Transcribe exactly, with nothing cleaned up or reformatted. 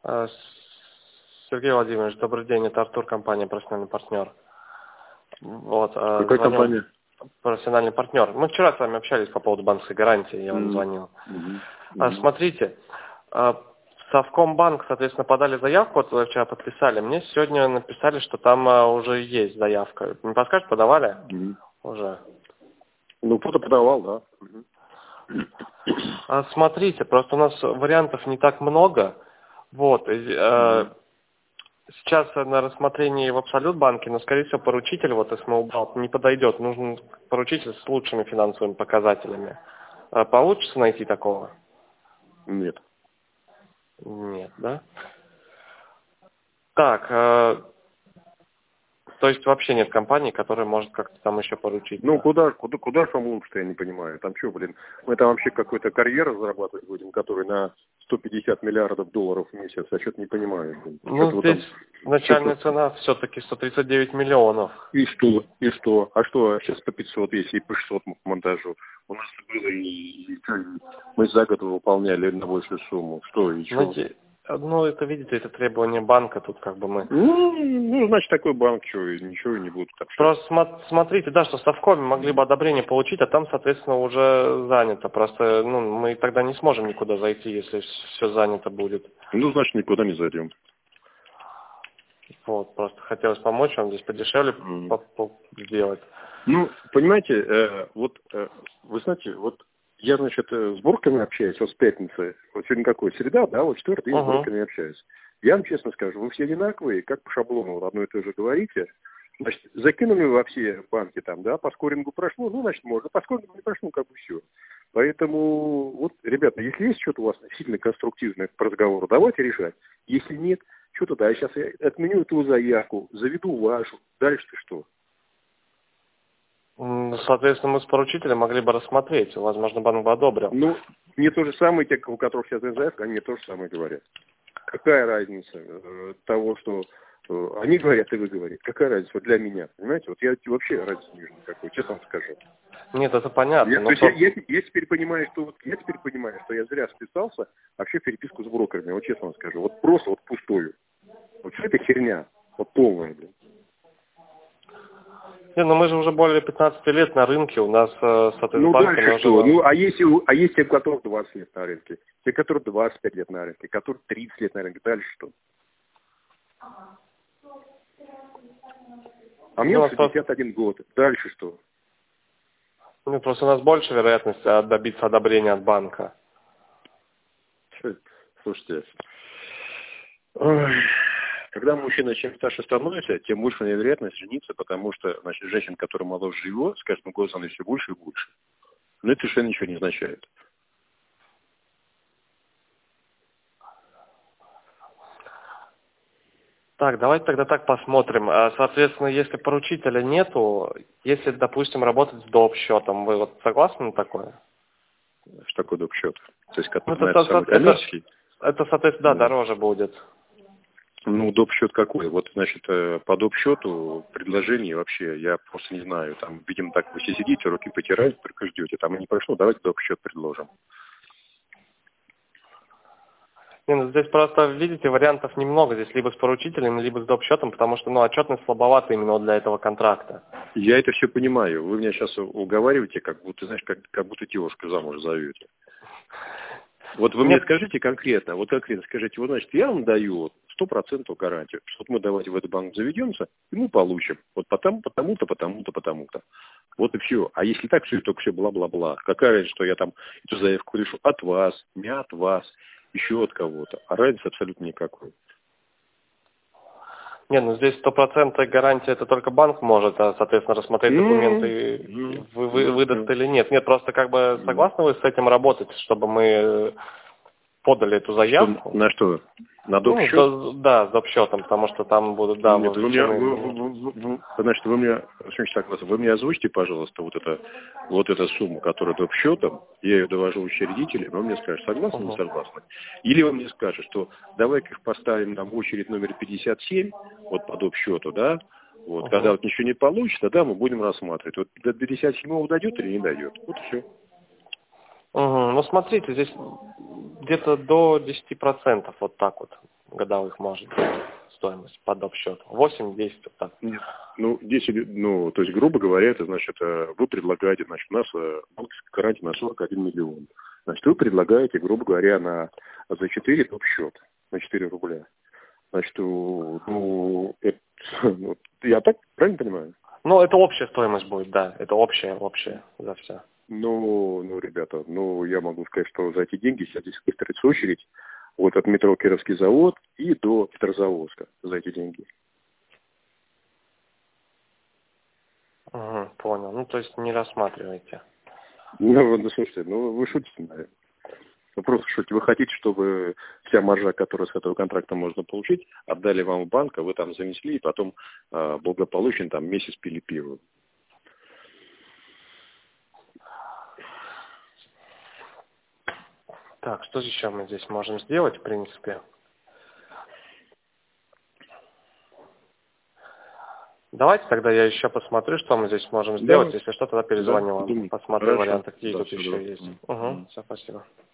Э, Сергей Владимирович, добрый день, это Артур, компания «Профессиональный партнер». Вот, э, Какая звонил компания? «Профессиональный партнер». Мы вчера с вами общались по поводу банковской гарантии, я вам Мгм. звонил. Мгм. А, Мгм. Смотрите, э, Совкомбанк, соответственно, подали заявку, вот вы вчера подписали. Мне сегодня написали, что там э, уже есть заявка. Не подскажете, подавали? Мгм. Уже. Ну, кто-то подавал, да. Мгм. А, Смотрите, просто у нас вариантов не так много. Вот, и, э, Мгм. сейчас на рассмотрении в Абсолют банке, но, скорее всего, поручитель, вот СМУ-банк, не подойдет. Нужен поручитель с лучшими финансовыми показателями. А получится найти такого? Нет. Нет, да? Так, э, то есть вообще нет компании, которая может как-то там еще Ну, поручиться? куда, куда, куда же вам лучше-то, я не понимаю. Там что, блин, мы там вообще какой-то карьер разрабатывать будем, который на сто пятьдесят миллиардов долларов в месяц. Я что-то не понимаю, блин. Ну, Что-то вот здесь там, начальная что-то... цена все-таки сто тридцать девять миллионов. И что? И что? А что? Сейчас по пятьсот есть, и по шестьсот по монтажу. У нас было и, и, и мы за год выполняли на большую сумму. Что, и что? Знаете, ну, это, видите, это требование банка, тут как бы мы... Ну, ну, значит, такой банк, что, ничего и не будут общаться. Просто смо- смотрите, да, что в Совкоме могли бы одобрение получить, а там, соответственно, уже занято. Просто, ну, мы тогда не сможем никуда зайти, если все занято будет. Ну, значит, никуда не зайдем. Вот, просто хотелось помочь вам здесь подешевле М. по- по- сделать. Ну, понимаете, э, вот, э, вы знаете, вот я, значит, э, с бурками общаюсь, вот с пятницы, вот сегодня какой, среда, да, вот четвертый день с Угу. бурками общаюсь. Я вам честно скажу, вы все одинаковые, как по шаблону вот одно и то же говорите. Значит, закинули во все банки там, да, по скорингу прошло, ну, значит, можно, по скорингу не прошло, ну, как бы все. Поэтому, вот, ребята, если есть что-то у вас сильно конструктивное по разговору, давайте решать. Если нет, что тогда? Я сейчас отменю эту заявку, заведу вашу, дальше-то что? М, Соответственно, мы с поручителем могли бы рассмотреть. Возможно, банк бы одобрил. Ну, мне то же самое, те, у которых сейчас заявка, они мне то же самое говорят. Какая разница э, того, что э, они говорят и вы говорите? Какая разница вот для меня? Понимаете? Вот я вообще разницы не вижу никакой, честно вам скажу. Нет, это понятно, Я, то но есть я, просто... я, я теперь понимаю, что вот я теперь понимаю, что я зря списался вообще в переписку с брокерами, вот честно вам скажу. Вот просто вот пустую. Вот все это херня. Вот полная, блин. Не, ну мы же уже более пятнадцати лет на рынке, у нас, э, соответственно, Ну, банками дальше уже... что? Ну, а если, у- а есть те, у которых двадцать лет на рынке, те, которые двадцать пять лет на рынке, которые тридцать лет на рынке, дальше что? А Ну, мне у уже нас просто... шестьдесят один год. Дальше что? ну, просто у нас больше вероятность э, добиться одобрения от банка. Чё? Слушайте, ой, когда мужчина чем старше становится, тем больше у него вероятность жениться, потому что, значит, женщин, которые моложе его, с каждым годом становится все больше и больше. Но это совершенно ничего не означает. Так, давайте тогда так посмотрим. А, Соответственно, если поручителя нету, если, допустим, работать с доп. Счетом, вы вот согласны на такое? Что такое доп. Счет? То есть, Ну, который это, на это со- самый со- это, коммерческий. это, соответственно, да, Ну, дороже будет. ну, доп. Счет какой? Вот, значит, э, по доп. Счету предложение вообще, я просто не знаю. Там, видимо, так вы все сидите, руки потираете, только ждете. Там и не прошло, давайте доп. Счет предложим. Не, ну, здесь просто, видите, вариантов немного. Здесь либо с поручителем, либо с доп. Счетом, потому что, ну, отчетность слабовата именно вот для этого контракта. Я это все понимаю. Вы меня сейчас уговариваете, как будто, знаешь, как, как будто девушку замуж зовете. Вот вы мне Нет, скажите конкретно, вот конкретно скажите, вот, значит, я вам даю сто процентов гарантию, что вот мы давайте в этот банк заведемся, и мы получим. Вот потому, потому-то, потому-то, потому-то. Вот и все. А если так все, только все бла-бла-бла. Какая разница, что я там эту заявку решу от вас, не от вас, еще от кого-то. А разницы абсолютно никакой. не, ну здесь стопроцентная гарантия, это только банк может, а, соответственно, рассмотреть документы, Ну, вы, вы, ну, выдаст ну, или нет. Нет, просто как бы ну. согласны вы с этим работать, чтобы мы э, подали эту Что, заявку? на что? На доп. Ну, Счет? до- да, с доп. Счетом, потому что там будут, да, Нет, вы мне, вовлечены вы, изменения. вы, вы, вы- значит, вы мне, очень согласен, вы мне озвучите, пожалуйста, вот это, вот эту сумму, которая доп. Счетом, я ее довожу учредителям, вы мне скажете, согласны или не Угу. согласны? Или вы мне скажете, что давай-ка их поставим нам в очередь номер пятьдесят семь, вот по доп. Счету, да, вот, когда Угу. вот ничего не получится, тогда мы будем рассматривать, вот до пятьдесят седьмого дойдет или не дойдет, вот и все. Угу. Ну, смотрите, здесь где-то до десяти процентов вот так вот годовых может быть стоимость под доп. Счет? восемь-десять, вот так. Нет. Ну, десять, ну, то есть, грубо говоря, это значит, вы предлагаете, значит, у нас банковская гарантия на сорок один миллион. Значит, вы предлагаете, грубо говоря, на, за четыре доп. Счет, на четыре рубля. Значит, ну, это, ну, я так правильно понимаю? Ну, это общая стоимость будет, да. Это общая, общая за все. Ну, ну, ребята, ну, я могу сказать, что за эти деньги сейчас здесь выстроится очередь вот от метро Кировский завод и до Петрозаводска за эти деньги. Угу, понял. Ну, то есть не рассматриваете. Ну, ну, слушайте, ну, вы шутите, наверное. Вы просто шутите. Вы хотите, чтобы вся маржа, которую с этого контракта можно получить, отдали вам в банк, а вы там занесли, и потом э, благополучно там месяц пили пиво. Так, что еще мы здесь можем сделать, в принципе? Давайте тогда я еще посмотрю, что мы здесь можем сделать. Да. Если что, тогда перезвоню Да, вам. думаю. Посмотрю Хорошо. варианты, какие Да, тут все, еще да. есть. Мгм. Угу, все, спасибо.